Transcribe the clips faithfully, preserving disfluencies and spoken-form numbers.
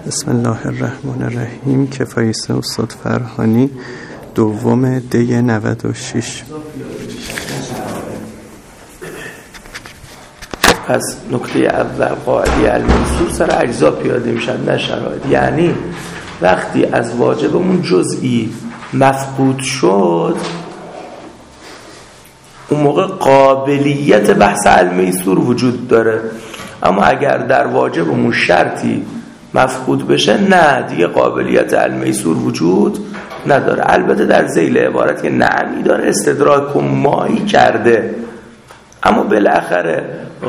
بسم الله الرحمن الرحیم. کفایست استاد فرهانی، دوم دی نود و شش. پس نکته اول قاعده المنصور سر اجزا پیاده میشن نه شرایط. یعنی وقتی از واجبمون جزئی مفقود شد اون موقع قابلیت بحث المیسور وجود داره، اما اگر در واجبمون شرطی مفقود بشه نه دیگه قابلیت المیسور وجود نداره. البته در ذیل عبارت که نعمی داره استدراک و مایی کرده، اما بالاخره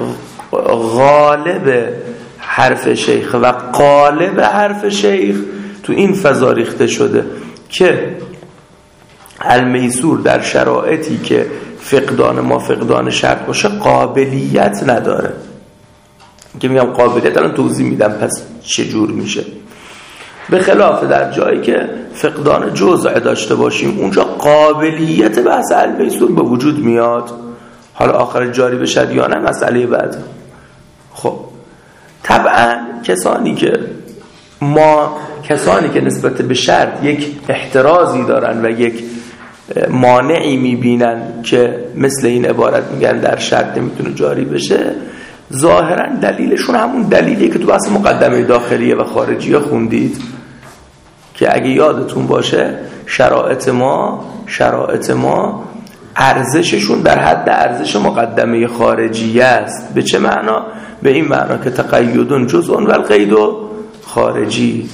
غالب حرف شیخ و قالب حرف شیخ تو این فضا ریخته شده که المیسور در شرایطی که فقدان ما فقدان شرط باشه قابلیت نداره. که میگم قابلیت الان توضیح میدم پس چه جور میشه. به خلاف در جایی که فقدان جزء داشته باشیم اونجا قابلیت بحث المیسور به وجود میاد. حالا آخر جاری بشد یا نه مسئله بعد. خب طبعا کسانی که ما کسانی که نسبت به شرط یک احترازی دارن و یک مانعی میبینن که مثل این عبارت میگن در شرط نمیتونه جاری بشه، ظاهرا دلیلشون همون دلیلی که تو بحث مقدمه داخلیه و خارجیه خوندید که اگه یادتون باشه شرایط ما شرایط ما ارزششون در حد ارزش مقدمه خارجیه است. به چه معنا؟ به این معنا که تقیدون جزء و القید خارجی.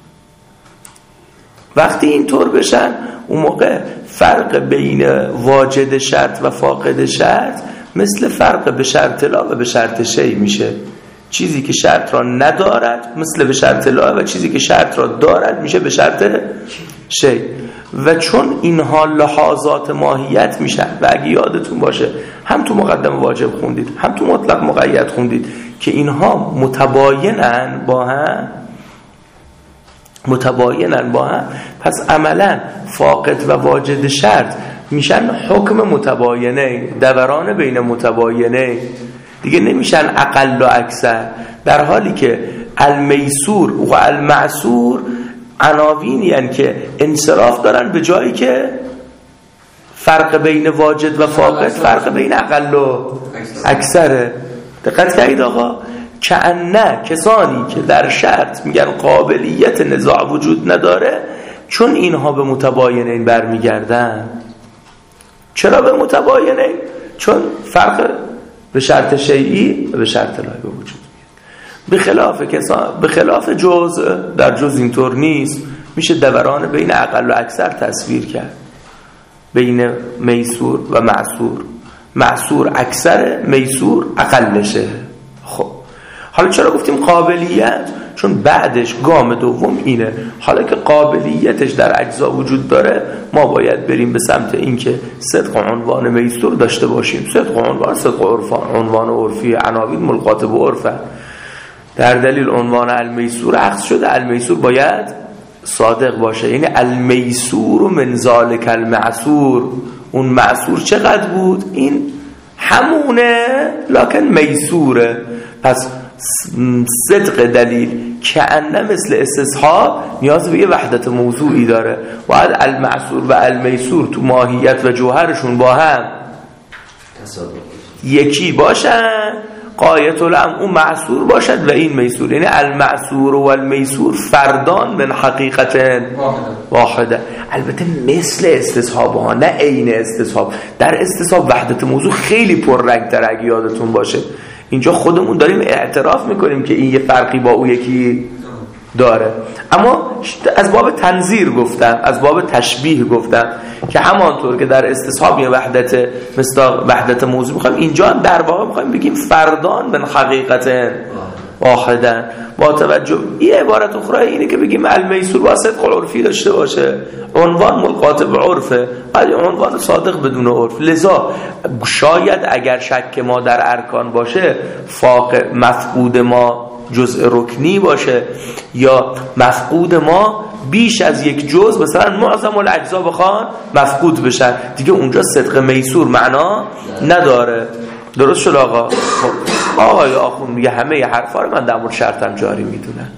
وقتی اینطور بشن اون موقع فرق بین واجد شرط و فاقد شرط مثل فرق به شرط لا و به شرط شی میشه. چیزی که شرط را ندارد مثل به شرط لا و چیزی که شرط را دارد میشه به شرط شی. و چون اینها لحاظات ماهیت میشن و اگه یادتون باشه هم تو مقدم واجب خوندید هم تو مطلق مقید خوندید که اینها متباینن با هم متباینن با هم پس عملا فاقد و واجد شرط میشن حکم متباینه، دوران بین متباینه دیگه، نمیشن اقل و اکثر. در حالی که المیسور و المعسور عناوینی هستند که انصراف دارن به جایی که فرق بین واجد و فاقد فرق بین اقل و اکثره. دقت کردید آقا؟ کأنه کسانی که در شرط میگن قابلیت نزاع وجود نداره چون اینها به متباینین برمیگردن. چرا به متباینین؟ چون فرق به شرط شیعی و به شرط لای به وجود میاد. به خلاف کسان به خلاف جزء در جزء اینطور نیست، میشه دوران بین اقل و اکثر تصویر کرد، بین میسور و معسور. معسور اکثر، میسور اقلشه. خب حالا چرا گفتیم قابلیت؟ چون بعدش گام دوم اینه. حالا که قابلیتش در اجزا وجود داره ما باید بریم به سمت این که صدق عنوان میسور داشته باشیم. صدق عنوان صدق عرفان، عنوان عرفی، عناوین ملقات به عرفه. در دلیل عنوان المیسور عکس شده المیسور باید صادق باشه. یعنی المیسور من ذالک المعسور. اون معسور چقدر بود؟ این همونه لکن میسوره. پس صدق دلیل که انه مثل استصحاب نیاز به یه وحدت موضوعی داره. باید المعسور و المیسور تو ماهیت و جوهرشون با هم یکی باشن، قایت الام اون معسور باشد و این میسور. یعنی المعسور و المیسور فردان من حقیقت واحده. البته مثل استصحاب ها نه عین استصحاب. در استصحاب وحدت موضوع خیلی پررنگ تر اگه یادتون باشه. اینجا خودمون داریم اعتراف میکنیم که این یه فرقی با اون یکی داره، اما از باب تنظیر گفتم، از باب تشبیه گفتم که همانطور که در استصحاب یه وحدت مصداق وحدت موضوع میخوایم، اینجا در واقع میخوایم بگیم فردان من حقیقت واحدن. با توجه این عبارت اخرى اینه که بگیم المیسور با صدق عرفی داشته باشه، عنوان ملقات به عرفه، ولی عنوان صادق بدون عرف. لذا شاید اگر شک ما در ارکان باشه فاقد مفقود ما جزء رکنی باشه یا مفقود ما بیش از یک جزء مثلا معظم الاجزا بخوان مفقود بشن، دیگه اونجا صدق میسور معنا نداره. درست شد آقا؟ خب آقای آخوند میگه همه حرفا رو من در مورد شرطم جاری میدونم.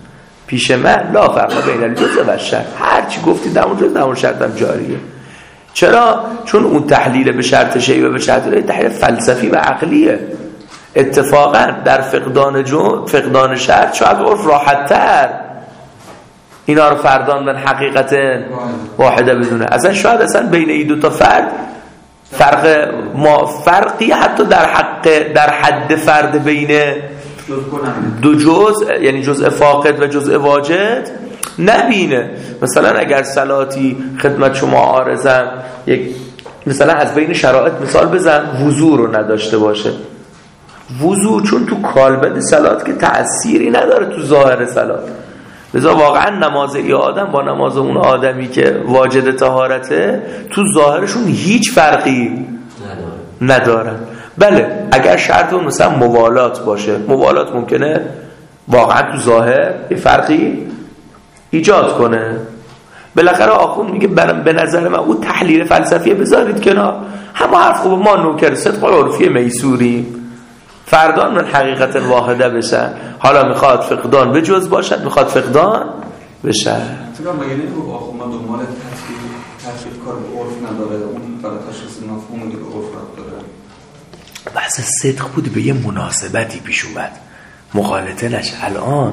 پیش من لا فرق بین الجزء و الشرط، هر چی گفتی در اون جزء در اون شرط هم جاریه. چرا؟ چون اون تحلیل به شرط شیء و به شرط غیر تحلیل فلسفی و عقلیه. اتفاقا در فقدان جو فقدان شرط شاید عرف راحت‌تر اینا رو فرداندن حقیقت واحده بدونه. اصلا شاید اصلا بین این دو تا فرد فرق ما فرقی حتی در حق در حد فرد بین دو جزء یعنی جزء فاقد و جزء واجد نبینه. مثلا اگر صلاتی خدمت شما عارضم یک مثلا از بین شرایط مثال بزن وضو رو نداشته باشه، وضو چون تو کالبد صلات که تأثیری نداره تو ظاهر صلات، لذا واقعا نماز ای آدم با نماز اون آدمی که واجد طهارته تو ظاهرشون هیچ فرقی نداره. بله اگر شرط اون مثلا موالات باشه، موالات ممکنه واقعا تو ظاهر یه فرقی ایجاد کنه. بالاخره آخوند میگه به نظر من اون تحلیل فلسفی بذارید کنار، همه حرف خوب ما نوکر صدق عرفی میسوریم فردان من حقیقت واحده بشن. حالا میخواد فقدان به جز باشد، میخواد فقدان بشه. چرا مگه نمیگه آخوند ما دنبال تطبیق تطبیق کار به عرف نداره، اون برای تشخیص مفهوم دیگه عرف داره. بحث صدق بود به یه مناسبتی پیش اومد، مخالطه نشه. الان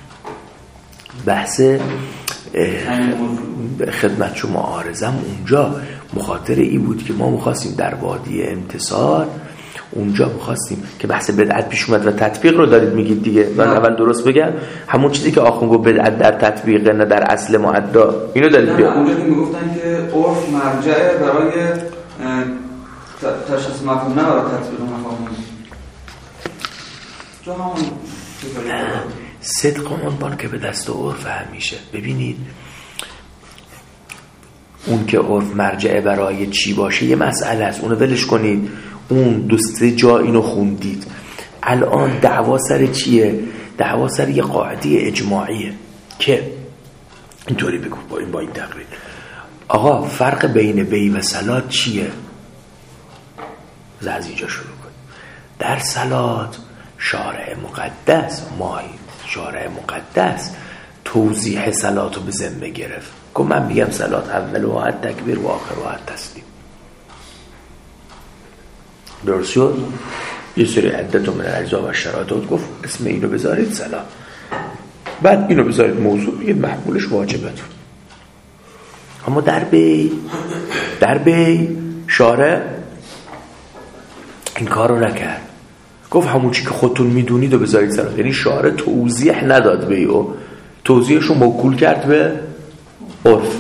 بحث خدمت شما عارضم اونجا مخاطر ای بود که ما میخواستیم در وادی امتصال اونجا میخواستیم که بحث بدعت پیش اومد و تطبیق رو دارید میگید دیگه. من اول درست بگم همون چیزی که آخوند گفت بدعت در تطبیق نه در اصل معدا، اینو دارید بگید. اونجا که میگفتن که عرف مرجع برای تشخیص مفهوم نه برای تطبیق مفاهیم. جو همون صدق عنوان که به دست عرف همیشه. ببینید اون که عرف مرجع برای چی باشه یه مسئله است، اونو ولش کنید. اون دو سه جا اینو خوندید. الان دعوا سر چیه؟ دعوا سر یه قاعده اجماعیه که اینطوری بگو با این با این تقریر آقا فرق بین بی و صلات چیه؟ از اینجا شروع کن. در صلات شارع مقدس مای شارع مقدس توضیح صلاتو به ذمه گرفت. که من میگم صلات اول و حد تکبیر و آخر و حد تسلیم. درست شد؟ یه سری عدت من الاجزا و شرایط گفت اسم اینو بذارید صلات، بعد اینو بذارید موضوع یه محمولش واجبتون. اما در بی در بی شارع این کارو نکرد، گفت همون چی که خودتون میدونید و بذارید صلات. یعنی شارع توضیح نداد به او، توضیحشو موکول کرد به عرف.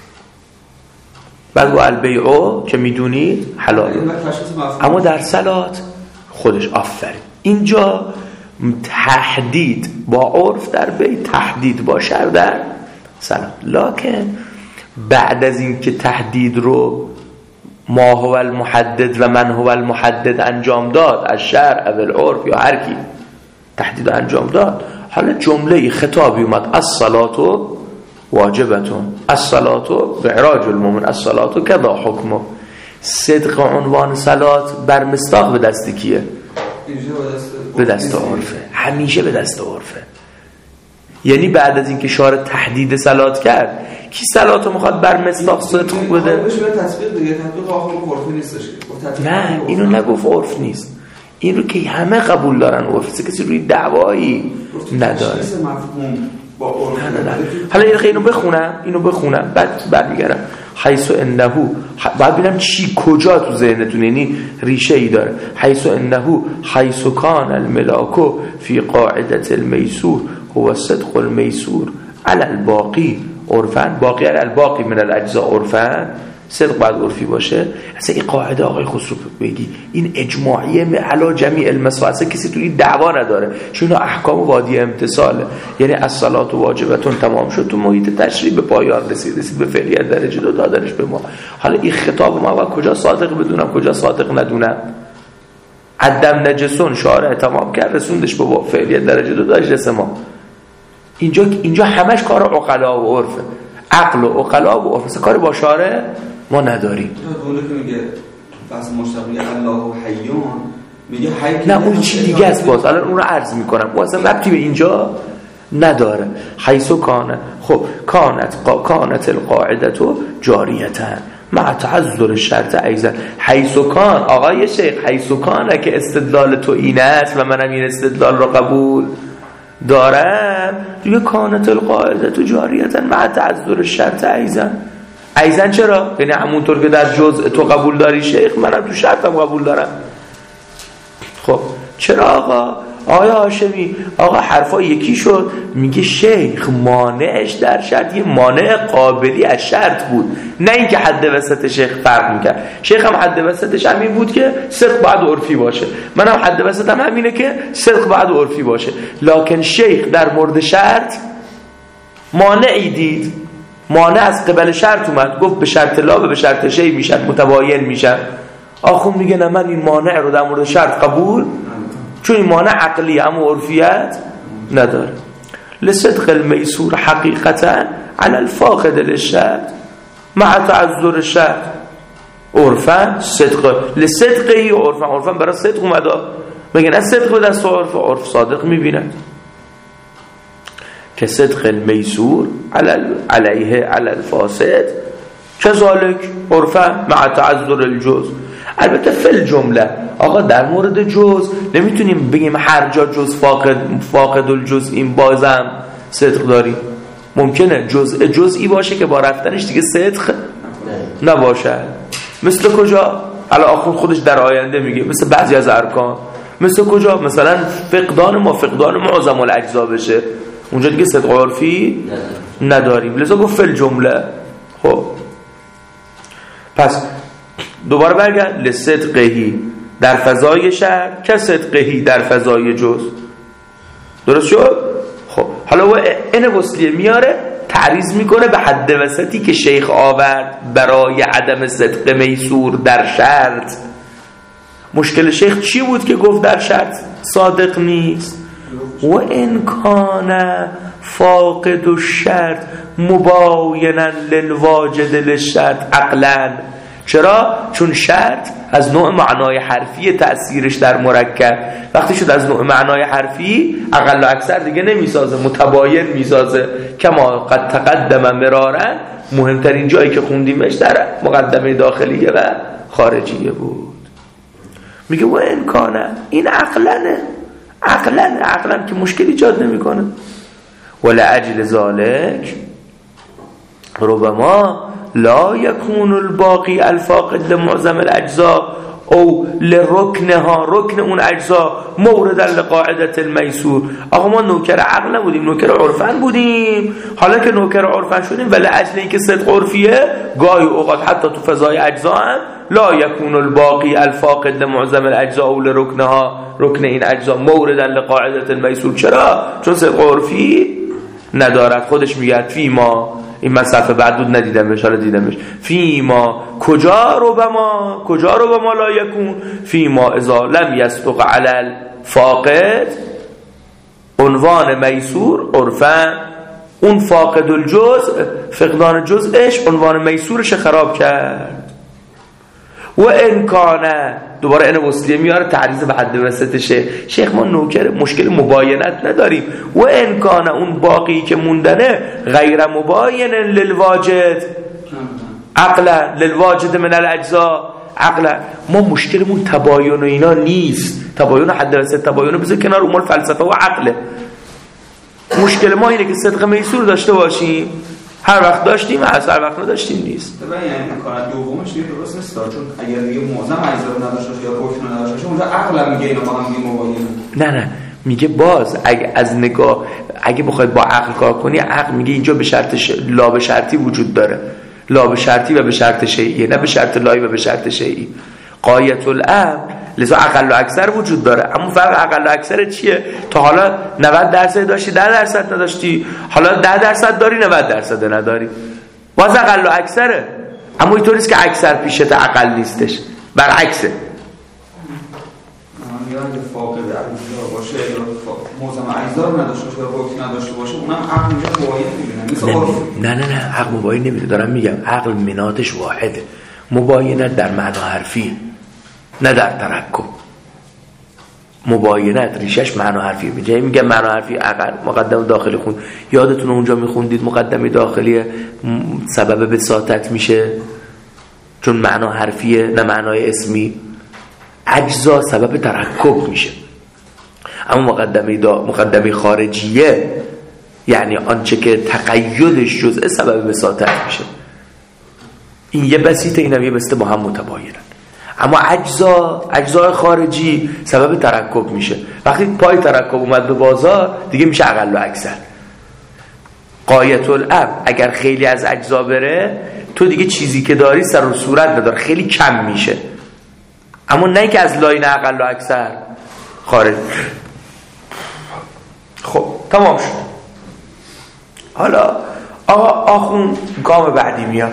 بعد گفت البیعو که میدونید حلال، اما در صلات خودش آفرین. اینجا تحدید با عرف در بی، تحدید با شرع در صلات. لکن بعد از این که تحدید رو ما هو المحدد و من هو المحدد انجام داد از شرع او العرف یا هر کی تحدید انجام داد، حالا جمله خطابی اومد الصلاة واجبتون، الصلاة بعراج المؤمن، الصلاة کذا حکمه. صدق عنوان صلات بر مصداق به دست کیه؟ به دست عرفه، همیشه به دست عرفه. یعنی بعد از اینکه شارع تحدید صلات کرد کی صلاتو میخواد بر مصداق صدق بده؟ تطبیق دیگه، تطبیق آخر عرفی نیستش. نه اینو نگفت عرف نیست، این رو که همه قبول دارن عرف، کسی روی دعوایی نداره. نه نه نه. حالا این اینو بخونم اینو بخونم بعد بعد میگم حیث انه، بعد ببینم چی کجا تو ذهنتون یعنی ریشه ای داره. حیث انه حیث کان الملاک فی قاعده المیسور هو صدق المیسور علی الباقی عرفا، باقی علی الباقی من الاجزاء عرفا، صدق باید عرفی باشه. اصلا این قاعده آقای خسرو بگی این اجماعیه علی جمیع المسائل، کسی تو این دعوا نداره چون احکام وادی امتصاله. یعنی الصلاة واجبتون تمام شد، تو محیط تشریع به پایان رسید، رسید به فعلیت درجه دو دادنش به ما. حالا این خطاب ما باید کجا صادق بدونم کجا صادق ندونم؟ عدم نجسون شارع تمام کرد رسوندش به فعلیت درجه دو داشت ما. اینجا اینجا همش کار عقلا و عرفه، عقل و عقلا و عرف، کار با شارع ما نداریم. اون که میگه بس مشتقی الله حیون میگه حی، نه اون چی دیگه است باز. الان اون رو عرض میکنم، اون اصلا ربطی به اینجا نداره. حیث کانه، خب کانت کانت القاعده تو جاریتن مع تعذر شرط ایضا. حیث کان آقای شیخ، حیث کانه که استدلال تو این است و منم این استدلال رو قبول دارم، دیگه کانت القاعده تو جاریتن مع تعذر شرط ایضا. ایضا چرا؟ یعنی همونطور که در جزء تو قبول داری شیخ، منم تو شرطم قبول دارم. خب چرا آقا؟ آقای هاشمی آقا حرفا یکی شد. میگه شیخ مانعش در شرط یه مانع قابلی از شرط بود، نه اینکه حد وسط شیخ فرق میکرد. شیخ هم حد وسطش همین بود که صدق باید عرفی باشه، من هم حد وسطم همینه که صدق باید عرفی باشه. لکن شیخ در مورد شرط مانعی دید، مانع از قبل شرط اومد، گفت به شرط لا به شرط شی میشن، متباین میشن. آخون میگه نه من این مانع رو در مورد شرط قبول، چون این مانع عقلی اما عرفیت نداره. لصدق المیسور حقیقتا علی الفاقد للشرط مع تعذر الشرط عرفا صدق لصدقه عرفا. عرفا برای صدق اومده، بگن از صدق به دست عرف، عرف صادق میبیند که صدق المیسور علیه علی الفاسد کذالک عرفا مع تعذر الجزء. البته فل جمله آقا در مورد جز نمیتونیم بگیم هر جا جز فاقد فاقد الجز این بازم صدق داریم. ممکنه جزء جزئی باشه که با رفتنش دیگه صدق نباشه. مثل کجا؟ الان آخون خودش در آینده میگه مثل بعضی از ارکان. مثل کجا؟ مثلا فقدان ما فقدان معظم الاجزا بشه، اونجا دیگه صدق عرفی نداریم، لذا گفت فل جمله. خب پس دوباره برگرد لصدقهی در فضای شرط که صدقهی در فضای جز. درست شد؟ خب حالا و این وصلیه میاره تعریض میکنه به حد وسطی که شیخ آورد برای عدم صدق میسور در شرط. مشکل شیخ چی بود که گفت در شرط صادق نیست؟ و ان کان فاقد الشرط مباینا للواجد للشرط عقلا. چرا؟ چون شرط از نوع معنای حرفی تأثیرش در مرکب، وقتی شد از نوع معنای حرفی اقل و اکثر دیگه نمیسازه، متباین میسازه. کما قد تقدم مرارا، مهمترین جایی که خوندیمش در مقدمه داخلیه و خارجیه بود. میگه و امکانه این عقلنه عقلنه عقلن که مشکلی ایجاد نمیکنه. ولعجل ذالک ربما لا يكون الباقي الفاقد لمعظم الاجزاء او لركنها ركن اون اجزا موردا لقاعده المیسور. آقا ما نوکر عقل بودیم، نوکر عرفن بودیم، حالا که نوکر عرفن شدیم ولی اجل اینکه صدق عرفیه گاهی اوقات حتی تو فضای اجزا هم لا يكون الباقي الفاقد لمعظم الاجزاء او لركنها ركن این اجزا موردا لقاعده المیسور. چرا؟ چون صدق عرفی ندارد. خودش میگه فی ما، این من صفحه بعد بود ندیدم بهش، حالا دیدمش. فی ما کجا رو به ما کجا رو به ما لا یکون فی ما اذا لم یصدق علی الفاقد عنوان میسور عرفا. اون فاقد الجزء فقدان جزءش عنوان میسورش خراب کرد. و امکانه دوباره این وصلیه میاره تعریض به حد وسطشه. شیخ ما نوکر مشکل مباینت نداریم. و امکانه اون باقی که موندنه غیر مباین للواجد عقلا للواجد من الاجزاء عقلا. ما مشکلمون تباین و اینا نیست، تباین حد وسط تباین بذار کنار، امور فلسفه و عقله. مشکل ما اینه که صدق میسور داشته باشیم، هر وقت داشتیم هست، هر وقت نداشتیم نیست. ببین یعنی امکانات دومش دیگه درست نیست، چون اگر دیگه معظم اجزا رو نداشته باشه یا رکن نداشته باشه اونجا عقل میگه اینا با هم دیگه مباینه. نه نه میگه باز اگه از نگاه اگه بخواید با عقل کار کنی، عقل میگه اینجا به شرط ش... لا به شرطی وجود داره، لا به شرطی و به شرط شیئی، نه به شرط لایی و به شرط شیئی. قایت الامر لذا اقل و اکثر وجود داره. اما فرق اقل و اکثر چیه؟ تا حالا نود درصد داشتی ده درصد نداشتی، حالا ده درصد داری نود درصد نداری، باز اقل و اکثره. اما اینطوری است که اکثر پیشت اقل نیستش، برعکسه. یا فاقد اجزا باشه یا معظم اجزا رو نداشته باشه یا رکن نداشته باشه، اونم عقل اینجا مباین نمیبینه. نه نه نه عقل مباین نمیده، دارم میگم عقل مناتش واحده. مباینت در معنا حرفی نه در ترکب. مباینت ریشش معنا حرفی میگه، میگه معنا حرفی عقل مقدمه داخلی خون. یادتونه اونجا میخوندید مقدمه داخلی سبب بساطت میشه چون معنا حرفیه نه معنای اسمی. اجزا سبب ترکب میشه. اما مقدمه دا مقدمه خارجیه یعنی آنچه که تقیدش جزء سبب بساطت میشه. این یه بسیطه، اینم یه بسیطه با هم متباینن. اما اجزا اجزای خارجی سبب ترکب میشه. وقتی پای ترکب اومد به بازار دیگه میشه اقل و اکثر. غایت الامر اگر خیلی از اجزا بره تو دیگه چیزی که داری سر و صورت نداره، خیلی کم میشه. اما نه که از لاین اقل و اکثر خارج. خب تمام شد. حالا آقا آخون گام بعدی میاد.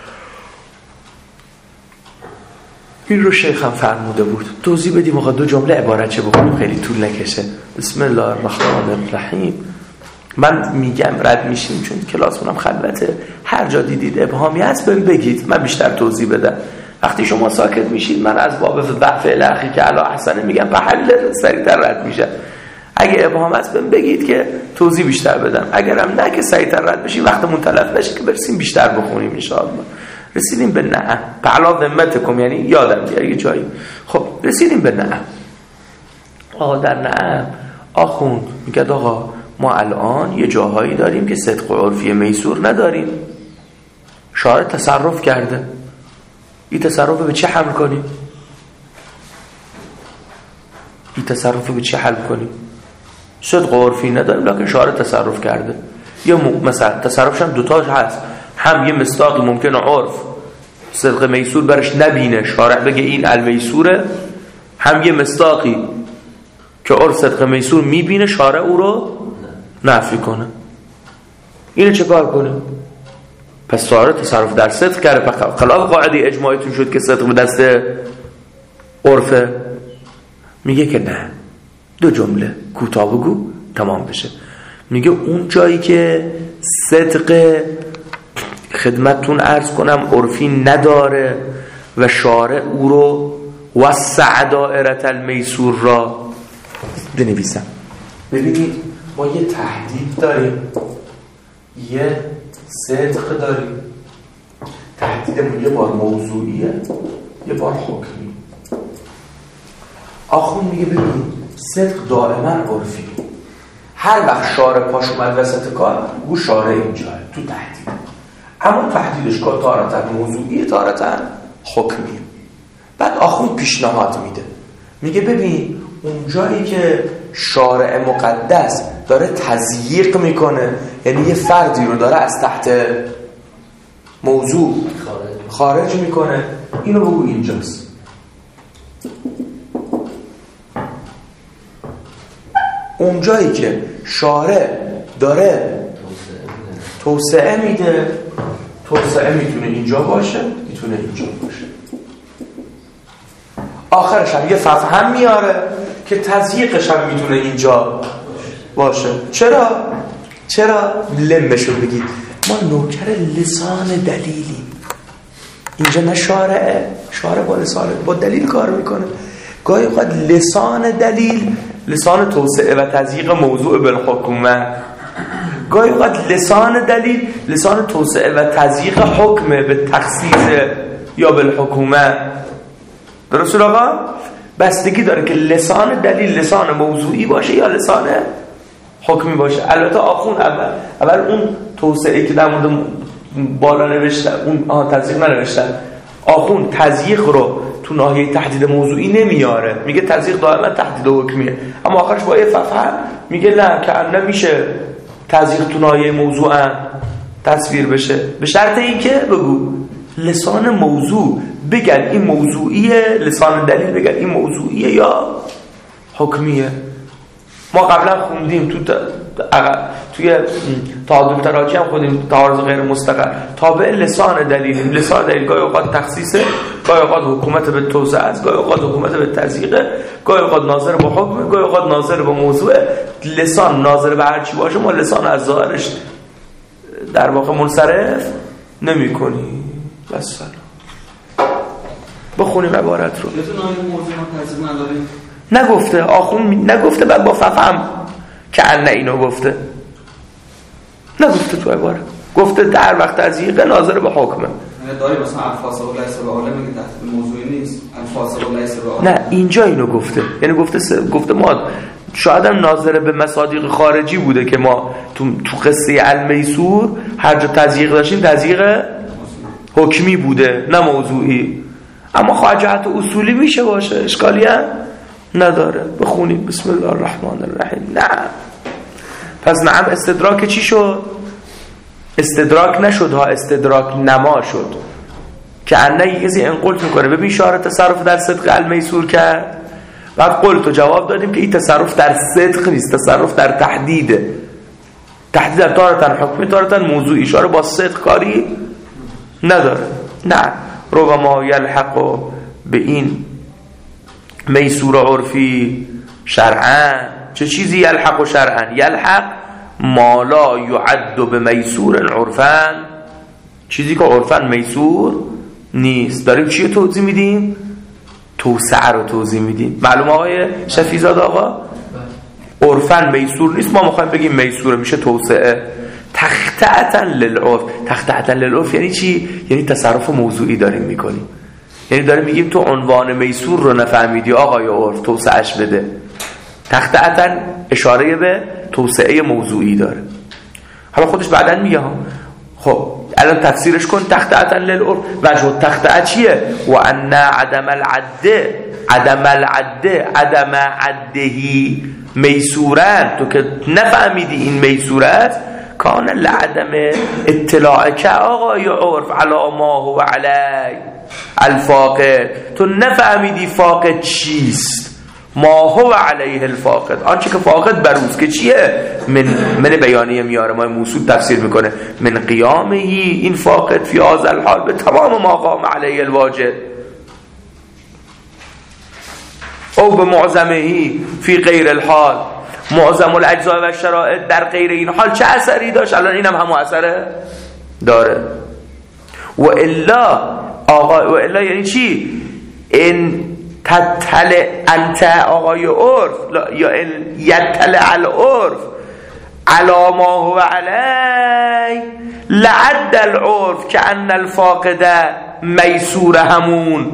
این رو شیخ هم فرموده بود توضیح بدیم. آقا دو جمله عبارت چه بکنیم خیلی طول نکشه. بسم الله الرحمن الرحیم. من میگم رد میشیم چون کلاسمونم خلوته. هر جا دیدید ابهامی هست بهم بگید من بیشتر توضیح بدم. وقتی شما ساکت میشید من از باب فعل اخی که علی احسن میگم به حل سریعتر رد میشه. اگه ابهام هست بهم بگید که توضیح بیشتر بدم. اگرم نه که سریعتر رد بشیم وقتمون تلف نشه که برسیم بیشتر بخونیم ان شاء الله. رسیدیم به نه تعالی ذمتکم یعنی یادم بیاد یه جایی. خب رسیدیم به نه. آقا در نه آخوند میگه آقا ما الان یه جاهایی داریم که صدق و عرفی میسور نداریم. شارع تصرف کرده. این تصرف به چه حمل کنیم؟ این تصرف به چه حل کنیم؟ صدق و عرفی نداریم لکن شارع تصرف کرده. یه م... مثلا تصرفش هم دوتاش هست. هم یه مصداقی ممکنه عرف صدق میسور برش نبینه شارع بگه این المیسوره، هم یه مصداقی که عرف صدق میسور میبینه شارع او رو نفی کنه. اینو چه کار کنیم؟ پس شارع تصرف در صدق کرده. خلاف قاعده اجماعیتون شد که صدق به دست عرفه. میگه که نه دو جمله کوتاه بگو تمام بشه. میگه اون جایی که صدق خدمتتون عرض کنم عرفی نداره و شارع او رو وسع دائره المیسور را بنویسم. ببینید ما یه تهدید داریم یه صدق داریم. تهدیدمون یه بار موضوعیه یه بار حکمی. آخون میگه ببین صدق دائما عرفی. هر وقت شارع پاش اومد وسط کار گو شارع اینجاه تو تهدید. اما تهدیدش که تارتاً موضوعیه تارتاً حکمیه. بعد آخون پیشنهاد میده میگه ببین اون جایی که شارع مقدس داره تضییق میکنه یعنی یه فردی رو داره از تحت موضوع خارج میکنه اینو بگو اینجاست. اون جایی که شارع داره توسعه میده توسعه میتونه اینجا باشه میتونه اینجا باشه. آخرش هم یه فهم میاره که تضییقش هم میتونه اینجا باشه. چرا؟ چرا؟ لمشو بگید ما نوکر لسان دلیلیم. اینجا نه شارعه. شارع با لسان با دلیل کار میکنه. گاهی اوقات لسان دلیل لسان توسعه و تضییق موضوع بالحکومه. گاهی اوقات لسان دلیل لسان توسعه و تضییق حکم به تخصیص یا بالحکومه. درست آقا؟ بستگی داره که لسان دلیل لسان موضوعی باشه یا لسان حکمی باشه. البته آخون اول اول اون توسعه که در مورد بالا نوشتن اون آها تضییق ننوشتن. آخون تضییق رو تو ناحیه تحدید موضوعی نمیاره. میگه تضییق دائما تحدید حکمیه. اما آخرش با یه ففهم میگه نه که نمیشه تضییق تو ناحیه موضوع تصویر بشه به شرط این که بگو لسان موضوع بگن این موضوعیه، لسان دلیل بگن این موضوعیه یا حکمیه. ما قبلا خوندیم تو توی تعادل تراجی هم خوندیم تعارض غیر مستقر تابع لسان دلیل. لسان دلیل گاهی اوقات تخصیصه، گاهی اوقات حکومت به توسعه است، گاهی اوقات حکومت به تضییقه، گاهی اوقات ناظر به حکم، گاهی اوقات ناظر به موضوع. لسان ناظر به هر چی باشه ما لسان از ظاهرش در واقع منصرف نمی کنی. بس بخونیم عبارت رو. یه تو نامی موضوع ما تحصیل نداریم نگفته، آخون نگفته، بعد با ففهم که ان اینو گفته، نگفته تو عباره، گفته در وقت تضییق ناظر به حکمه. یعنی داری مثلا الفاظ و لیس به عالم میگه تحت موضوعی نیست، الفاظ و لیس به عالم. نه اینجا اینو گفته، یعنی گفته س... گفته ما شاید هم ناظر به مصادیق خارجی بوده که ما تو تو قصه المیسور هر جا تضییق داشتیم تضییق حکمی بوده نه موضوعی، اما خواجهت اصولی میشه باشه، اشکالی هم نداره. بخونیم بسم الله الرحمن الرحیم. نه پس نعم استدراک چی شد؟ استدراک نشد ها، استدراک نما شد که انه یکی انقلت میکنه. ببین شارع تصرف در صدق المیسور کرد، بعد قلت و جواب دادیم که این تصرف در صدق نیست، تصرف در تحدیده. تحدید در تارتن حکمی تارتن موضوعی، شارع با صدق کاری نداره. نه ربما یلحق به این میسور عرفی شرعا. چه چیزی یلحق شرعا؟ یلحق ما لا یعد به میسور عرفا، چیزی که عرفا میسور نیست. داریم چی رو توضیح میدیم؟ توسعه رو توضیح میدیم. معلومه آقای شفیزاد آقا؟ عرفا میسور نیست، ما میخوایم بگیم میسور، میشه توسعه. تخطئتا للعرف. تخطئتا للعرف یعنی چی؟ یعنی تصرف موضوعی داریم میکنیم، یعنی داریم میگیم تو عنوان میسور رو نفهمیدی آقای عرف، توسعهش بده. تخطئتا اشاره به توسعه موضوعی داره. حالا خودش بعدن میگه ها. خب الان تفسیرش کن. تخطئتا للعرف وجه التخطئه چیه؟ و ان عدم العد عدم العد عدم عدهی میسورن، تو که نفهمیدی این میسورت کان لعدم اطلاع که آقای عرف علی ما هو علی الفاقد، تو نفهمیدی فاقد چیست. ما هو علیه الفاقد، آنچه که فاقد بروز که چیه؟ من من بیانیه میاره ما موصول تفسیر میکنه من قیامه این فاقد فی هذا الحال به تمام ما قام علیه الواجد او به معظمهی فی غیر الحال، معظم الاجزاء و شرائط در غیر این حال چه اثری داشت؟ الان اینم هم اثره داره. و الا آقا و الا یعنی چی؟ این تطلع انت آقای عرف یا یطلع العرف علا ما هو علی لعد العرف که ان الفاقده میسور همون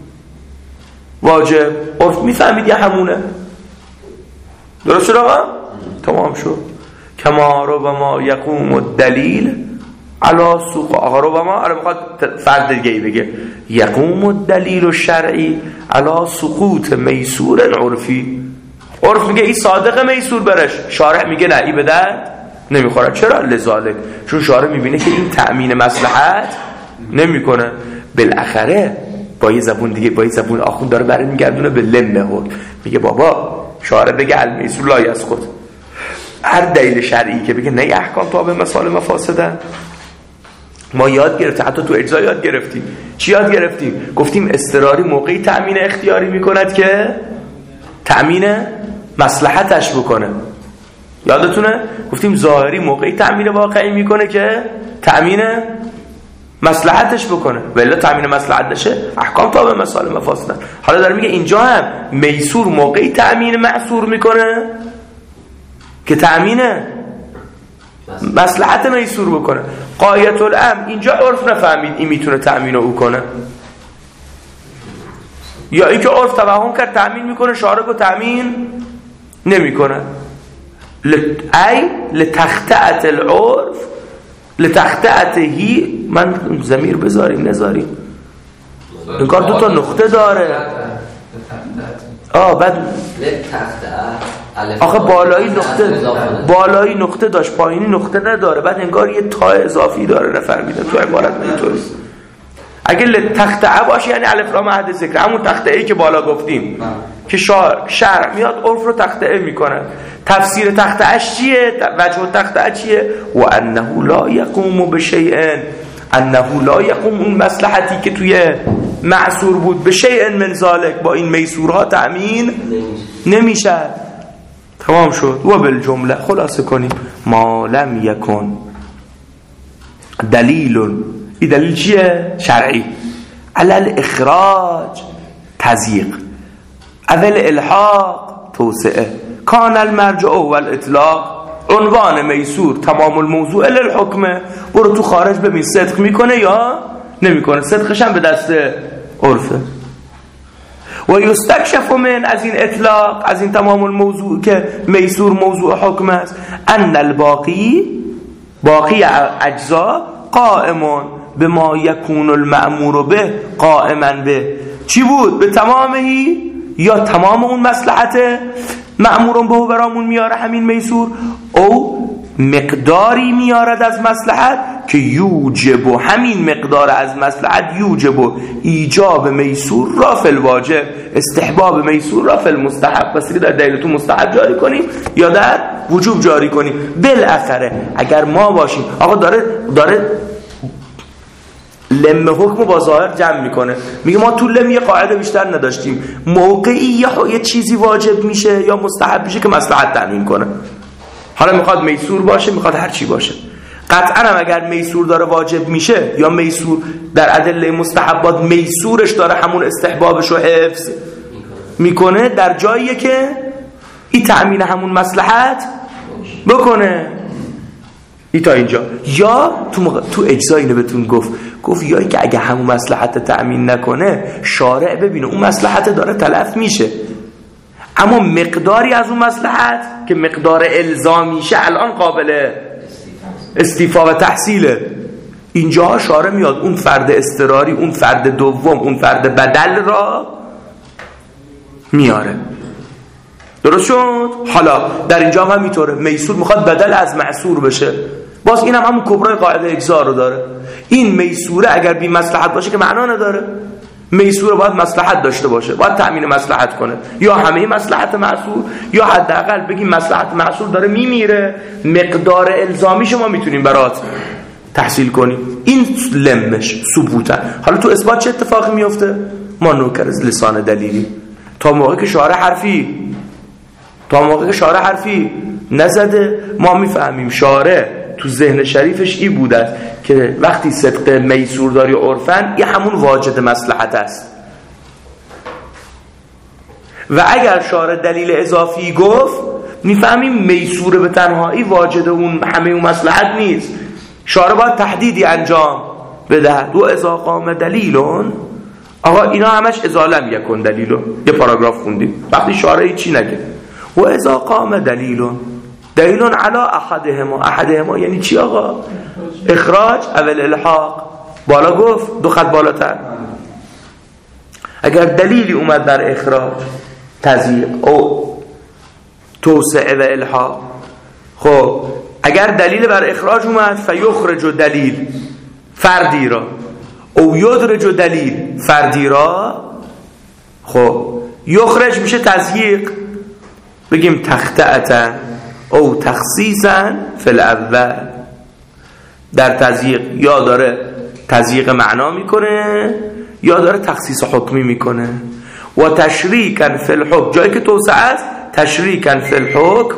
واجب. عرف میفهمید یا همونه؟ درست شد آقا؟ تمام شد. کما رو به ما یقوم الدلیل علا سوق. آقا رو به ما آره میخواد فرد دیگه ای بگه یقوم الدلیل الشرعی علا سقوط میسور عرفی. عرف میگه این صادق میسور برش، شارع میگه نه این به درد نمیخوره. چرا؟ لذالک، چون شارع میبینه که این تأمین مصلحت نمیکنه. بالاخره با یه زبون دیگه، با یه زبون آخوند داره برای میگردونه به لمه، میگه بابا شارع بگه المیسور لا یسقط، هر دلیل شرعی که بگه نه احکام تابع مصالح مفاسدن. ما یاد گرفتیم، حتی تو اجزا یاد گرفتیم. چی یاد گرفتیم؟ گفتیم اضطراری موقعی تأمین اختیاری میکند که تأمین مصلحتش بکنه. یادتونه؟ گفتیم ظاهری موقعی تأمین واقعی میکنه که تأمین مصلحتش بکنه، ولی تأمین مصلحت دشه احکام تابع مصالح مفاسدن. حالا داره میگه اینجا هم میسور موقعی تأمین معصور میکنه که تأمین مصلحت میسور بکنه. قایت الامر اینجا عرف نفهمید این میتونه تأمین او کنه، یا اینکه عرف توهم کرد تأمین میکنه، شارع رو تأمین نمیکنه. ل... ای لتخطئت العرف لتخطئته. من ضمیر بذاریم نذاریم این کار دو تا نقطه داره. آه بعد آخه بالایی نقطه بالایی نقطه داشت، پایینی نقطه نداره، بعد انگار یه تا اضافی داره. نفهمیدم تو عبارت اینطوری. اگه لتخطئه باشه یعنی الف لام عهد ذکر، همون تخطئه‌ای که بالا گفتیم که شرع شرع میاد عرف رو تخطئه میکنه. تفسیر تخطئه‌اش چیه؟ وجه تخطئه چیه؟ و انه لا یقوم بشیء، انه لا یقوم، اون مصلحتی که توی معصور بود به شیء من ذالک با این میسورها تأمین نمیشه. تمام شد. و بالجمله خلاصه کنیم ما لم یکن دلیل، این دلیل چیه؟ شرعی، علل اخراج تضییق، اول الحاق توسعه، کان المرجع و الاطلاق، عنوان میسور تمام الموضوع للحکمه. برو تو خارج ببین صدق میکنه یا نمیکنه، صدقش هم به دست عرفه. و یستکشف من، از این اطلاق، از این تمام الموضوع که میسور موضوع حکم است، ان الباقی، باقی اجزا قائمون به ما یکون المأمور به قائما به. چی بود؟ به تمامهی، یا تمام اون مصلحت مأمورون به برامون میاره همین میسور، او مقداری میارد از مصلحت که یوجب، همین مقدار از مصلحت یوجب ایجاب میسور را فی الواجب، استحباب میسور را فی المستحب. بس که در دلیلتون مستحب جاری کنیم یا در وجوب جاری کنیم. بالاخره اگر ما باشیم، آقا داره داره لم حکم با ظاهر جمع میکنه، میگه ما تو لم یه قاعده بیشتر نداشتیم، موقعی یه, یه چیزی واجب میشه یا مستحب میشه که مصلحت تعیین کنه. حالا میخواد میسور باشه، میخواد هر چی باشه. قطعا هم اگر میسور داره واجب میشه یا میسور در ادله مستحبات میسورش داره همون استحبابش رو حفظ میکنه، در جاییه که این تأمین همون مصلحت بکنه. ای تا اینجا. یا تو, مغ... تو اجزا اینو بهتون گفت گفت یا که اگه همون مصلحت تأمین نکنه، شارع ببینه اون مصلحت داره تلف میشه، اما مقداری از اون مصلحت که مقدار الزامیشه الان قابل استیفا و تحصیله، اینجا شارع میاد اون فرد اضطراری، اون فرد دوم، اون فرد بدل را میاره. درست شد؟ حالا در اینجا هم میطوره، میسور میخواد بدل از معسور بشه، باز این هم همون کبرای قاعده اجزا رو داره. این میسوره اگر بی مصلحت باشه که معنا نداره، میسوره باید مصلحت داشته باشه، باید تأمین مصلحت کنه، یا همه مصلحت معصور، یا حداقل بگیم مصلحت معصور داره میمیره، مقدار الزامی شما میتونیم برات تحصیل کنیم. این لمش ثبوته. حالا تو اثبات چه اتفاقی میفته؟ ما نوکر از لسان دلیلی تا موقعی که شارع حرفی تا موقعی که شارع حرفی نزده ما میفهمیم شارع تو ذهن شریفش ای بوده که وقتی صدق میسور داری عرفن، یه همون واجد مصلحت است. و اگر شارع دلیل اضافی گفت، میفهمیم میسور به تنهایی واجد اون همه اون مصلحت نیست، شارع باید تحدیدی انجام بده. و اذا قام دلیلون، آقا اینا همش اذا لم یکن دلیلون، یه پاراگراف خوندیم وقتی شارعی چی نگه. و اذا قام دلیلون، دلیلون علی احدهما، احدهما یعنی چی آقا؟ اخراج اول الحاق، بالا گفت دو خط بالاتر. اگر دلیلی اومد در اخراج، تضییق او توسعه و الحاق، خب اگر دلیل بر اخراج اومد، فیخرج دلیل فردی را او یدرج دلیل فردی را، خب یخرج میشه تضییق، بگیم تخطئتا او تخصیصا فی الاول. در تضییق یا داره تضییق معنا میکنه یا داره تخصیص حکمی میکنه. و تشریکا فی الحکم، جایی که توسعه است، تشریکا فی الحکم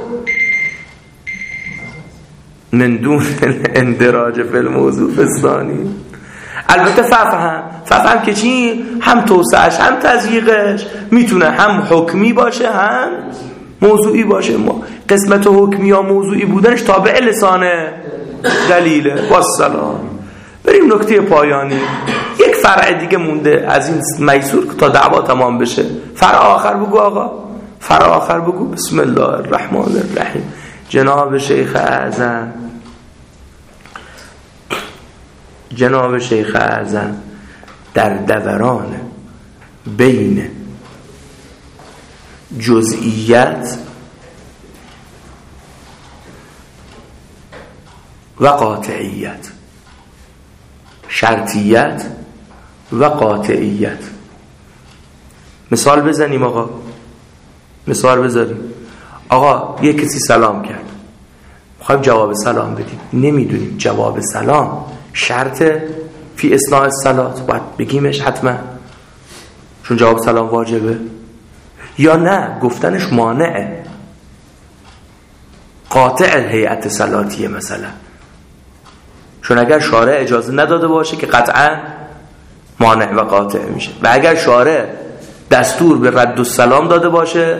من دون اندراج فی الموضوع فستانی. البته ففهم ففهم که چی؟ هم توسعهش هم تضییقش میتونه هم حکمی باشه هم موضوعی باشه. ما قسمت حکمی یا موضوعی بودنش تابع لسان دلیله. والسلام. بریم نکته پایانی. یک فرع دیگه مونده از این میسور تا دعوا تمام بشه. فرع آخر بگو آقا، فرع آخر بگو. بسم الله الرحمن الرحیم. جناب شیخ اعظم جناب شیخ اعظم در دوران بین جزئیت و قاطعیت، شرطیت و قاطعیت، مثال بزنیم آقا، مثال بذاریم. آقا یک کسی سلام کرد، میخوایم جواب سلام بدیم، نمیدونیم جواب سلام شرط فی اثناء الصلات باید بگیمش حتما چون جواب سلام واجبه، یا نه گفتنش مانعه، قاطع هیئت صلاتیه مثلا، چون اگر شارع اجازه نداده باشه که قطعا مانع و قاطع میشه، و اگر شارع دستور به رد السلام داده باشه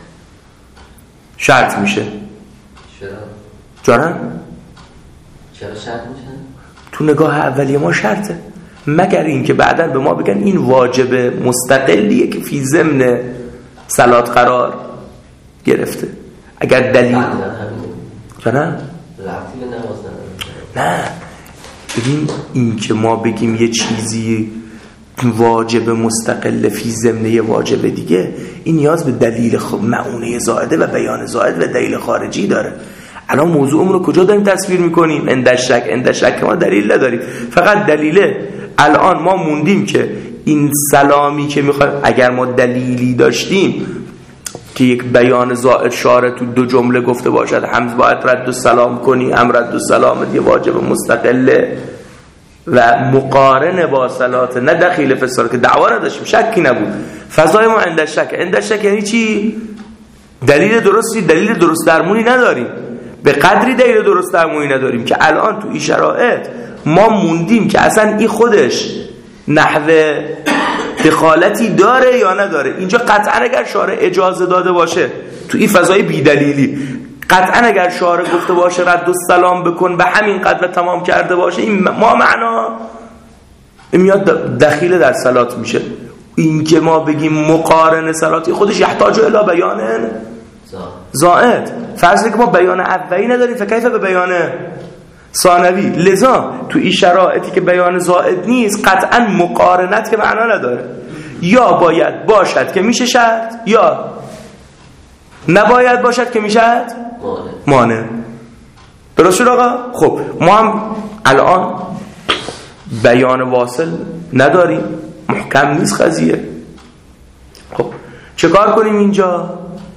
شرط میشه. چرا؟ چرا؟ چرا شرط میشه؟ تو نگاه اولیه ما شرطه، مگر این که بعداً به ما بگن این واجب مستقلیه که فی ضمن صلات قرار گرفته. اگر دلیل چرا؟ ربطی به نماز نداره. نه ببین این که ما بگیم یه چیزی واجب مستقل فی ضمن یه واجب دیگه، این نیاز به دلیل خ... معونه زائده و بیان زائد و دلیل خارجی داره. الان موضوعمون رو کجا داریم تصویر میکنیم؟ اندشک اندشک ما دلیل نداریم، فقط دلیله. الان ما موندیم که این سلامی که میخوایم، اگر ما دلیلی داشتیم که یک بیان زائد شارع تو دو جمله گفته باشد هم باید رد و سلام کنی هم رد و سلام یه واجب مستقله و مقارن با صلات، نه دخیل فسار که دعوا نداشتیم، شکی نبود. فضای ما اندشک اندشک یعنی چی؟ دلیل درستی دلیل درست درمونی نداریم، به قدری دلیل درست درمونی نداریم که الان تو این شرایط ما موندیم که اصلا این خودش نحوه دخالتی داره یا نداره. اینجا قطعا اگر شارع اجازه داده باشه تو این فضای بیدلیلی، قطعا اگر شارع گفته باشه رد و سلام بکن به همین قدر تمام کرده باشه، این ما معنا میاد دخیل در صلات میشه. این که ما بگیم مقارن صلاتی خودش یحتاج الی بیان زائد، فرض که ما بیان اولی نداریم فکیف به بیان ثانوی، لذا تو این شرایطی که بیان زائد نیست قطعا مقارنت که معنا نداره، یا باید باشد که میشه شرط یا نباید باشد که میشد مانع. درست شد آقا؟ خب ما هم الان بیان واصل نداریم، محکم نیست قضیه. خب چه کار کنیم اینجا؟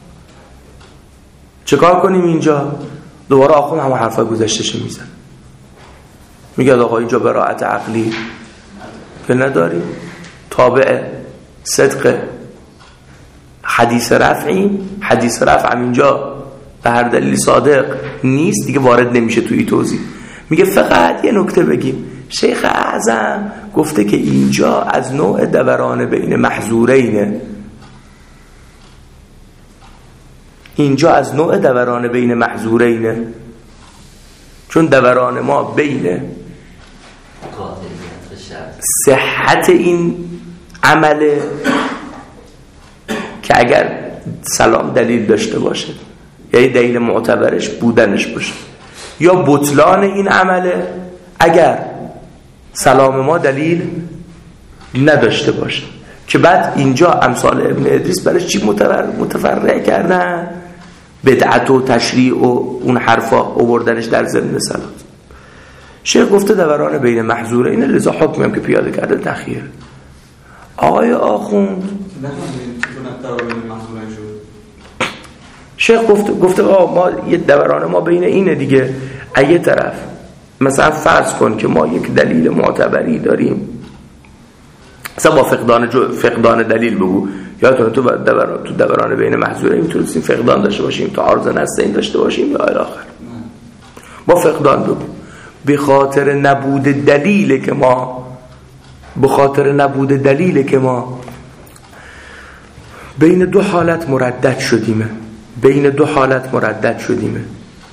چه کار کنیم اینجا؟ دوباره آخون همه حرفای گذشتش میزن، میگه آقا اینجا براعت عقلی که نداریم، تابع صدق حدیث رفعی، حدیث رفع هم اینجا به هر دلیل صادق نیست دیگه، وارد نمیشه توی توضیح. میگه فقط یه نکته بگیم، شیخ اعظم گفته که اینجا از نوع دوران بین محظورینه، اینجا از نوع دوران بین محظورینه، چون دوران ما بین صحت این عمله که اگر سلام دلیل داشته باشه یعنی دلیل معتبرش بودنش باشه، یا بطلان این عمله اگر سلام ما دلیل نداشته باشه، که بعد اینجا امثال ابن ادریس برای چی متفرع کردن؟ بدعت و تشریع و اون حرفا آوردنش در ضمن صلات. شیخ گفته دوران بین محظوره اینه، لذا حکمی هم که پیاده کرده تخییر. آقای آخوند شیخ گفته گفته آقا ما یه دوران ما بین اینه دیگه. اگه طرف مثلا فرض کن که ما یک دلیل معتبری داریم، مثلا با فقدان جو فقدان دلیل بگو، یادتونه تو دوران تو دوران بین محظوره میتونستیم فقدان داشته باشیم، تعارض نستعین داشته باشیم یا الی آخر. با فقدان بگو به خاطر نبود دلیل که ما به خاطر نبود دلیل که ما بین دو حالت مردد شدیم بین دو حالت مردد شدیم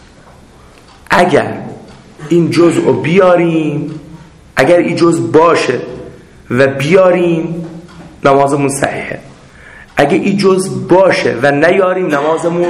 اگر این جزء بیاریم، اگر این جزء باشه و بیاریم نمازمون صحیحه، اگه این جزء باشه و نیاریم نمازمون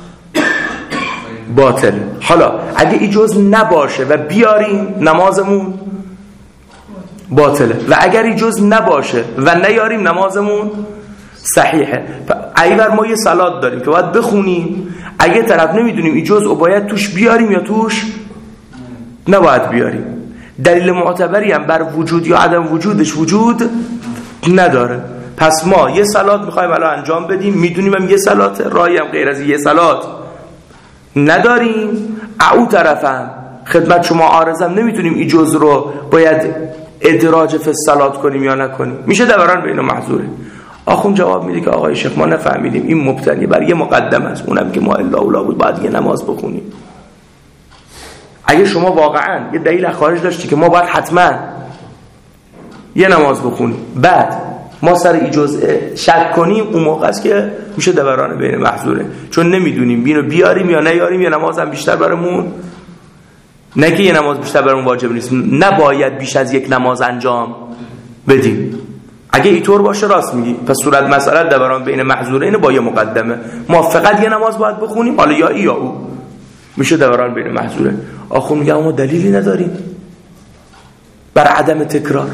باطل. حالا اگه این جزء نباشه و بیاریم نمازمون باطله، و اگر این جزء نباشه و نیاریم نمازمون صحیحه. ایور ما یه صلات داریم که باید بخونیم، اگه طرف نمیدونیم این جزء باید توش بیاریم یا توش نباید بیاریم، دلیل معتبری هم بر وجود یا عدم وجودش وجود نداره، پس ما یه صلات میخوایم الان انجام بدیم، میدونیم هم یه صلات، راهی هم غیر از یه صلات نداریم، او طرفم خدمت شما عارضم نمیتونیم این جزء رو باید ادراج فی الصلات کنیم یا نکنیم، میشه دوران بین محظوره. آخون جواب میده که آقای شیخ ما نفهمیدیم، این مبتنی بر یه مقدم است، اونم که ما الا اولا بود باید یه نماز بخونیم. اگه شما واقعا یه دلیل خارج داشتی که ما باید حتما یه نماز بخونیم، بعد ما سر این جزء شک کنیم اون موقع است که میشه دوران بین محظوره، چون نمیدونیم اینو بیاریم یا نیاریم، یا نماز هم بیشتر برامون، نه که یه نماز بیشتر برامون واجب نیست، نباید بیش از یک نماز انجام بدیم. اگه اینطور باشه راست میگی، پس صورت مسئله دوران بین محظورین با یه مقدمه، ما فقط یه نماز باید بخونیم، حالا یا ای یا او، میشه دوران بین محظورین. آخون میگه ما دلیلی نداریم بر عدم تکرار،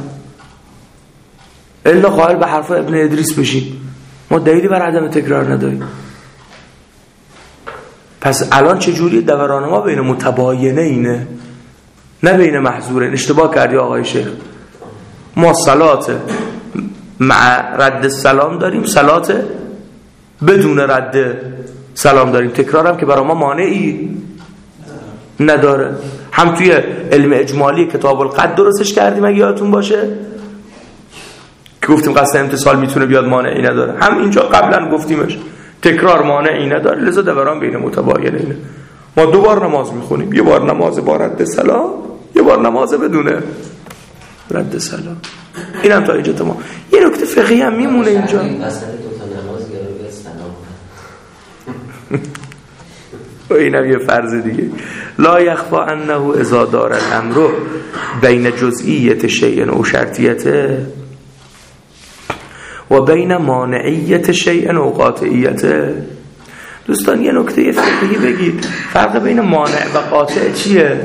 الا قائل به حرف ابن ادریس بشیم، ما دلیلی بر عدم تکرار نداریم. پس الان چجوری دوران ما بین متباینه اینه نه بین محظورین؟ اشتباه کردی آقای شیخ. ما صلات مع رد سلام داریم، صلات بدون رد سلام داریم، تکرار هم که برای ما مانعی نداره. هم توی علم اجمالی کتاب القدر درستش کردیم اگه یادتون باشه که گفتیم قصد امتصال میتونه بیاد مانعی نداره، هم اینجا قبلا گفتیمش تکرار مانعی نداره، لذا دوران بین متباینه اینه. ما دو بار نماز میخونیم، یه بار نماز با رد سلام، یه بار نماز بدون رد سلام. اینم تا اینجا تمام. یه نکته فقهی هم میمونه اینجا، اینم یه فرض دیگه. لا یخفا انه اذا دار الامر بین جزئیت شیء او شرطیته و بین مانعیت شیء او قاطعیته. دوستان یه نکته فقهی بگید، فرق بین مانع و قاطع چیه؟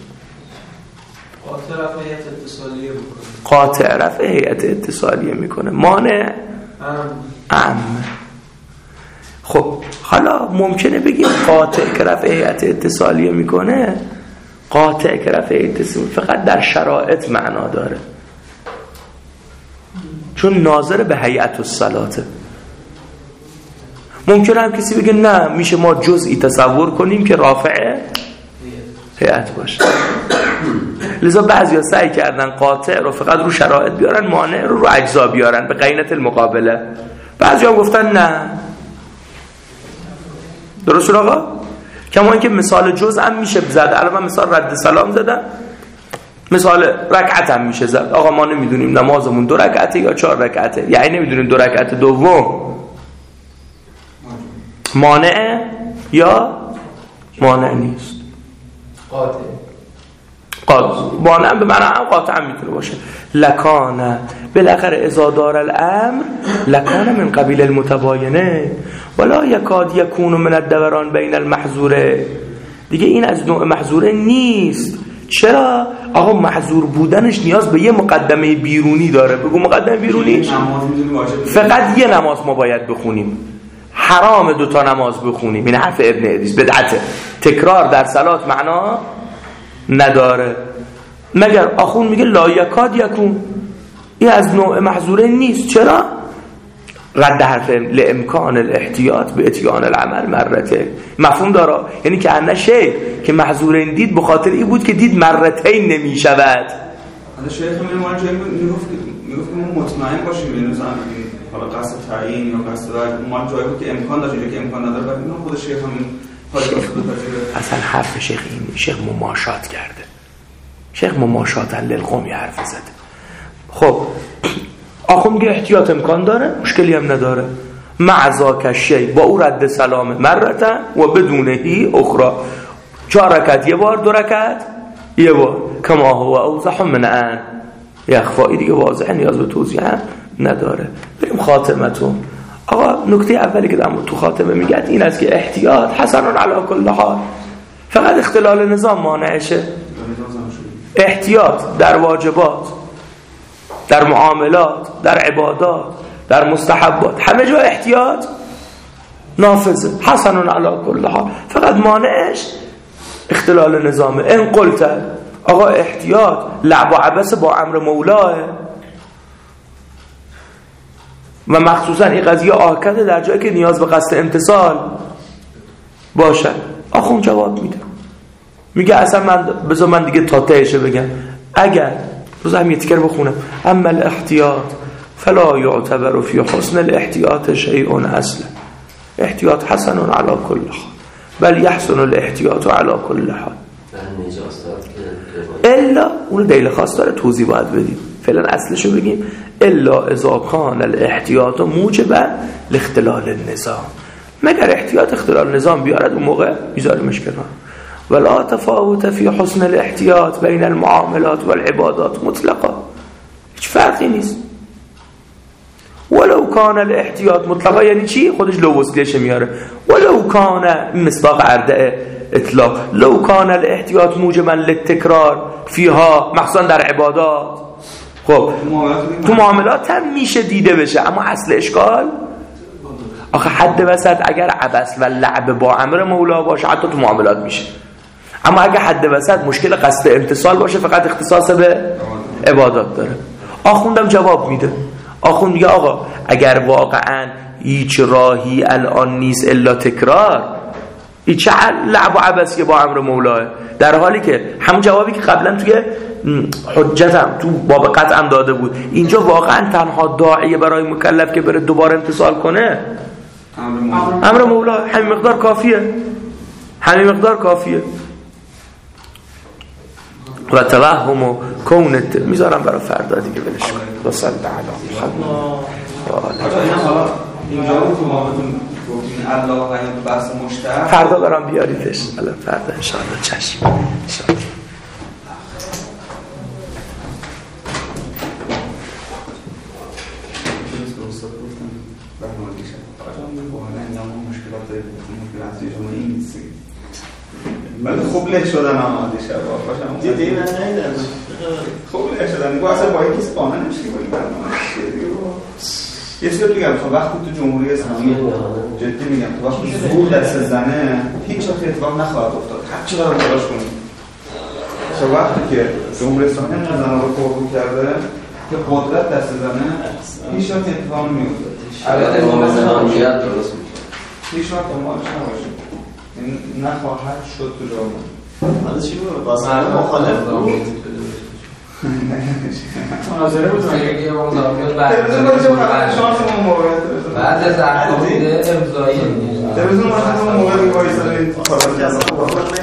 قاطع رفع هیئت اتصالیه میکنه، قاطع رفع هیئت اتصالیه میکنه، مانع ام. خب حالا ممکنه بگیم قاطع که رفع هیئت اتصالیه میکنه، قاطع که رفع هیئت اتصالیه فقط در شرایط معنا داره، چون ناظر به هیئت الصلاته. ممکنه هم کسی بگه نه، میشه ما جزئی تصور کنیم که رافع هیئت باشه. لذا بعضیا سعی کردن قاطع رو فقط رو شرایط بیارن، مانع رو رو اجزا بیارن به قینت المقابله. بعضیا هم گفتن نه. درست شد آقا؟ کما اینکه مثال جزء هم میشه زد. الان من مثال رد سلام زدم، مثال رکعت هم میشه زد. آقا ما نمیدونیم نمازمون دو رکعته یا چهار رکعته، یعنی نمیدونیم دو رکعت دوم مانع یا مانع نیست. قاطع قاطع مانع به معنی هم قاطع هم میتونه باشه. لکان بالاخره اذا دار الامر لکان من قبیل المتباینه ولا یکاد یکون من الدوران بین المحظوره. دیگه این از نوع محظوره نیست. چرا؟ آقا محظور بودنش نیاز به یه مقدمه بیرونی داره. بگو مقدمه بیرونیش فقط یه نماز ما باید بخونیم، حرام دو تا نماز بخونیم. این حرف ابن ادریس بدعته. تکرار در صلات معنا نداره. مگر آخون میگه لا یکاد یکون، این از نوع محظوره نیست. چرا؟ رد حرف لامکان الاحتیاط به اتیان العمل مرته. مفهوم داره؟ یعنی که انه شیء که محظورین دید بخاطر این بود که دید مرتين نمیشود. حالا شیخ میگه جایی میگفت میگفت ما مطمئن باشیم اینو مثلا حالا قصد تعیین یا قصد ما جایی بود که امکان داشت که امکان نداره، بعد اینو خود شیخ همین حالا اصلا حرف شیخ این شیخ مماشات کرده. شیخ مماشات للقوم حرف زده. خب آخه میگه احتیاط امکان داره، مشکلی هم نداره. معذاک شی با او رد سلام مرتا و بدونهی اخرى، چهار رکعت یه بار، دو رکعت یه بار، کما هو اوضح من ان یخفایی دیگه واضحه، نیاز به توضیح هم نداره. بریم خاتمتون. آقا نکته اولی که دارم تو خاتمه میگه این است که احتیاط حسن علی کل حال، فقط اختلال نظام مانعشه. احتیاط در واجبات، در معاملات، در عبادات، در مستحبات، همه جا احتیاط نافذه. حسن علی کل حال، فقط مانعش اختلال نظامه. ان قلت آقا احتیاط لعب و عبث با امر مولاه و مخصوصا این قضیه آکده در جایی که نیاز به قصد امتصال باشه، آخون جواب میده. میگه اصلا من بذار من دیگه تا تهشه بگم، اگر روز هم یه تیکر بخونم، اما الاحتیاط فلا یعتبر فی حسن الاحتیاط شیء اصلا. احتیاط حسن علی کل حال بل یحسن الاحتیاط علی کل حال الا اون دلیل خاص داره، توضیح باید بدیم. فعلا اصلشو بگیم. الا اذا کان الاحتیاط موجبا لاختلال النظام، مگر احتیاط اختلال نظام بیارد اون موقع میذاریمش کنار. ولا تفاوت فی حسن الاحتیاط بین المعاملات والعبادات مطلقا، هیچ فرقی نیست. ولو کان الاحتیاط مطلقا یعنی چی؟ خودش لو وصلیش میاره. ولو کان مصداق ارده اطلاق، لو کان الاحتیاط موجبا للتکرار فیها مخصوصا در عبادات. خب تو معاملات هم میشه دیده بشه، اما اصل اشکال آخه حد وسط اگر عبث و لعب با امر مولا باشه حتی تو معاملات میشه، اما اگر حد وسط مشکل قصد امتصال باشه فقط اختصاص به عبادات داره. آخوندم جواب میده، آخوند میگه آقا اگر واقعا هیچ راهی الان نیست الا تکرار، هیچ لعب و عبثی با امر مولاه، در حالی که همون جوابی که قبلا توی حجتم تو باب قطعم داده بود، اینجا واقعا تنها داعیه برای مکلف که بره دوباره امتصال کنه امر مولا، همین مقدار کافیه، همین مقدار کافیه. و توهم و کونت میذارم برای فردا دیگه بلش کن. وصل علی حالا اینجا رو تو ماهتون گفتین الله و حیات بحث مشترک فردا برام بیاریدش، الان فردا انشاءالله. چشم انشاءالله. ولی خوب لک شدن آماده شد باشم دیدی من ندیدم خوب لک شدن گو اصلا با یکی سپانه نمیشه که باید برنامه یه چیزی میگم تا وقتی تو جمهوری اسلامی جدی میگم تو وقتی زور دست زنه هیچ وقت اتفاق نخواهد افتاد هر چی قرار تلاش کنید. تا وقتی که جمهوری اسلامی زنان رو قبول کرده که قدرت دست زنه هیچ وقت اتفاق نمیفته. الان امام زمانیت درست میشه، هیچ وقت امامش نباشه، نخواهد شد تو جامعه. حالا چی بود؟ واسه مخالف بود. مناظره بود اگه امام زمانیت بعد بعد از عقیده امضایی تلویزیون ما موقع وایسادیم